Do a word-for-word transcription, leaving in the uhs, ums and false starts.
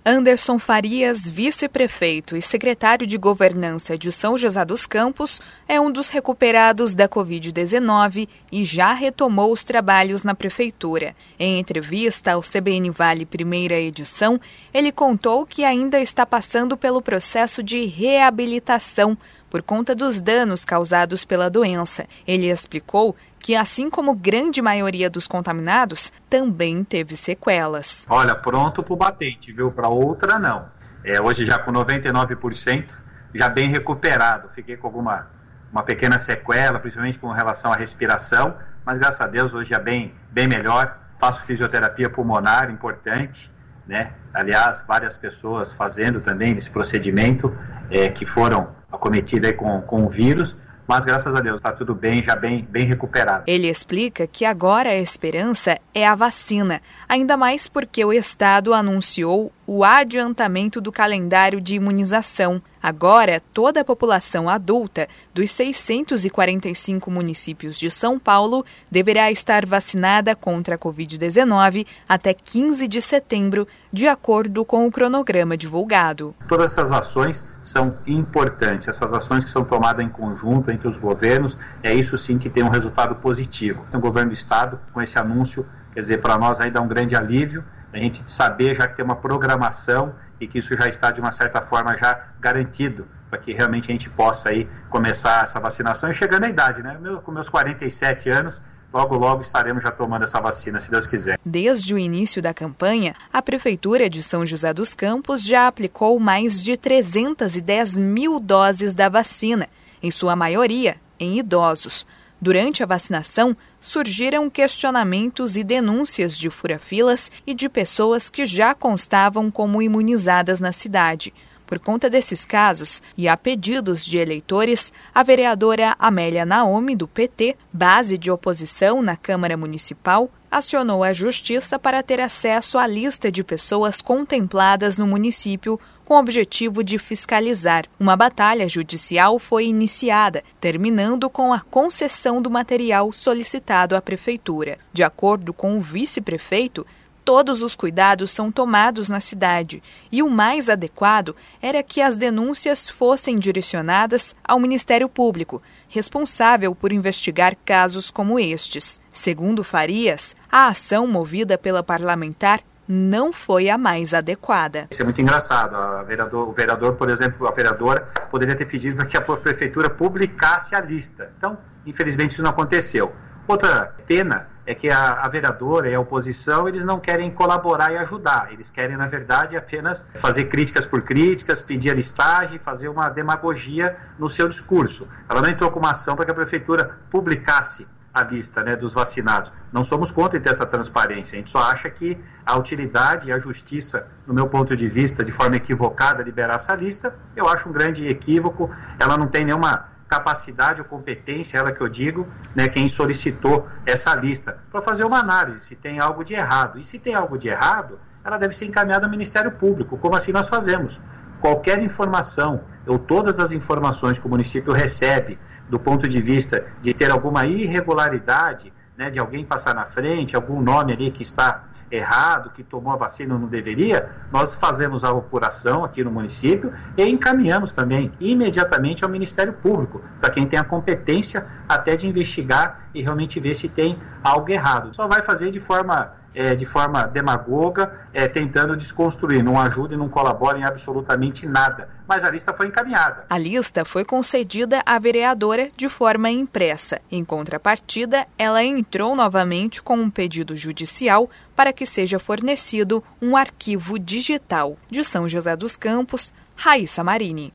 Anderson Farias, vice-prefeito e secretário de Governança de São José dos Campos, é um dos recuperados da covid dezenove e já retomou os trabalhos na prefeitura. Em entrevista ao C B N Vale Primeira Edição, ele contou que ainda está passando pelo processo de reabilitação por conta dos danos causados pela doença. Ele explicou que, assim como grande maioria dos contaminados, também teve sequelas. Olha, pronto para o batente, viu? Para outra, não. É, hoje já com noventa e nove por cento, já bem recuperado. Fiquei com alguma uma pequena sequela, principalmente com relação à respiração, mas graças a Deus hoje já bem, bem melhor. Faço fisioterapia pulmonar, importante, né? Aliás, várias pessoas fazendo também esse procedimento, é, que foram acometidas com, com o vírus, mas graças a Deus está tudo bem, já bem, bem recuperado. Ele explica que agora a esperança é a vacina, ainda mais porque o Estado anunciou o adiantamento do calendário de imunização. Agora, toda a população adulta dos seiscentos e quarenta e cinco municípios de São Paulo deverá estar vacinada contra a covid dezenove até quinze de setembro, de acordo com o cronograma divulgado. Todas essas ações são importantes, essas ações que são tomadas em conjunto entre os governos, é isso sim que tem um resultado positivo. O governo do Estado, com esse anúncio, quer dizer, para nós aí dá um grande alívio, a gente saber já que tem uma programação e que isso já está de uma certa forma já garantido, para que realmente a gente possa aí começar essa vacinação e chegando à idade, né? Meu, com meus quarenta e sete anos, logo logo estaremos já tomando essa vacina, se Deus quiser. Desde o início da campanha, a Prefeitura de São José dos Campos já aplicou mais de trezentas e dez mil doses da vacina, em sua maioria em idosos. Durante a vacinação, surgiram questionamentos e denúncias de fura-filas e de pessoas que já constavam como imunizadas na cidade. Por conta desses casos e a pedidos de eleitores, a vereadora Amélia Naomi, do P T, base de oposição na Câmara Municipal, acionou a Justiça para ter acesso à lista de pessoas contempladas no município com o objetivo de fiscalizar. Uma batalha judicial foi iniciada, terminando com a concessão do material solicitado à Prefeitura. De acordo com o vice-prefeito, todos os cuidados são tomados na cidade e o mais adequado era que as denúncias fossem direcionadas ao Ministério Público, responsável por investigar casos como estes. Segundo Farias, a ação movida pela parlamentar não foi a mais adequada. Isso é muito engraçado. A vereador, o vereador, por exemplo, a vereadora poderia ter pedido para que a prefeitura publicasse a lista. Então, infelizmente, isso não aconteceu. Outra pena é que a, a vereadora e a oposição, eles não querem colaborar e ajudar. Eles querem, na verdade, apenas fazer críticas por críticas, pedir a listagem, fazer uma demagogia no seu discurso. Ela não entrou com uma ação para que a prefeitura publicasse a lista, né, dos vacinados. Não somos contra em ter essa transparência. A gente só acha que a utilidade e a justiça, no meu ponto de vista, de forma equivocada, liberar essa lista, eu acho um grande equívoco. Ela não tem nenhuma capacidade ou competência, ela que eu digo, né, quem solicitou essa lista, para fazer uma análise se tem algo de errado. E se tem algo de errado, ela deve ser encaminhada ao Ministério Público, como assim nós fazemos. Qualquer informação, ou todas as informações que o município recebe, do ponto de vista de ter alguma irregularidade, né, de alguém passar na frente, algum nome ali que está errado, que tomou a vacina ou não deveria, nós fazemos a apuração aqui no município e encaminhamos também imediatamente ao Ministério Público, para quem tem a competência até de investigar e realmente ver se tem algo errado. Só vai fazer de forma, é, de forma demagoga, é, tentando desconstruir, não ajuda e não colabora em absolutamente nada. Mas a lista foi encaminhada. A lista foi concedida à vereadora de forma impressa. Em contrapartida, ela entrou novamente com um pedido judicial para que seja fornecido um arquivo digital. De São José dos Campos, Raíssa Marini.